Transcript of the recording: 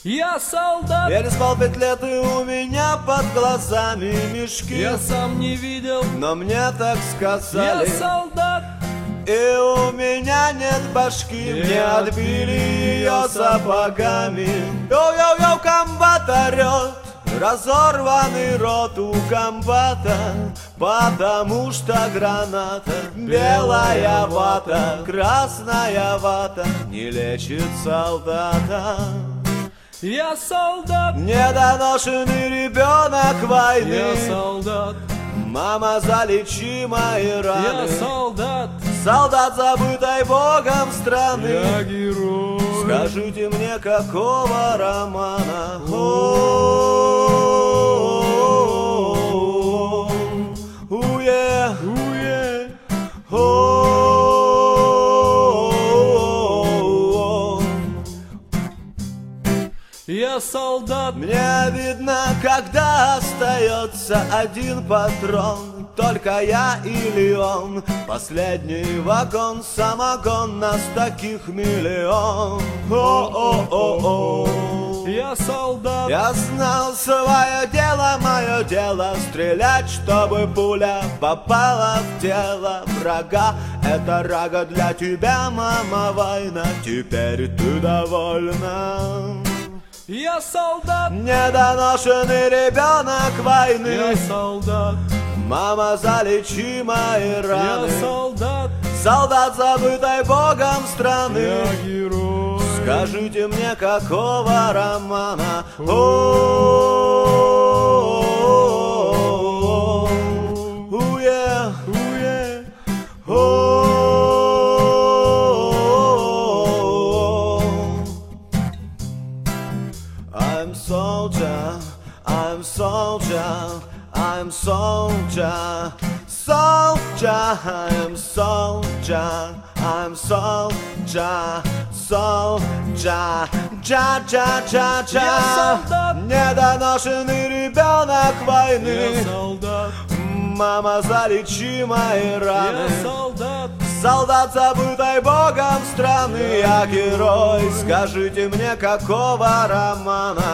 Я солдат. Я не спал 5 лет, и у меня под глазами мешки. Я сам не видел, но мне так сказали. Я солдат. И у меня нет башки, мне отбили ее сапогами. Йоу-йоу-йоу, комбат орет, разорванный рот у комбата, потому что граната, белая вата, красная вата не лечит солдата. Я солдат. Недоношенный ребенок войны. Я солдат. Мама, залечи мои раны. Я солдат. Солдат, забытой Богом страны. Я герой. Скажите мне, какого романа? Уе, уе, Я солдат. Мне видно, когда остается один патрон, только я или он. Последний вагон, самогон, нас таких миллион. О-о-о-о. Я солдат. Я знал свое дело, мое дело стрелять, чтобы пуля попала в тело врага. Это рага для тебя, мама, война, теперь ты довольна. Я солдат. Недоношенный ребенок войны. Я солдат. Мама, залечи мои раны. Я солдат. Солдат, забытой Богом страны. Я герой. Скажите мне, какого романа? Уе, уе, I'm soldier, I'm soldier, I'm soldier, soldier, I'm soldier, I'm soldier, soldier, Я солдат. Недоношенный ребенок войны. Я солдат. Мама, залечи мои раны. Я солдат. Солдат, забытой Богом страны. Я герой, скажите мне, какого романа?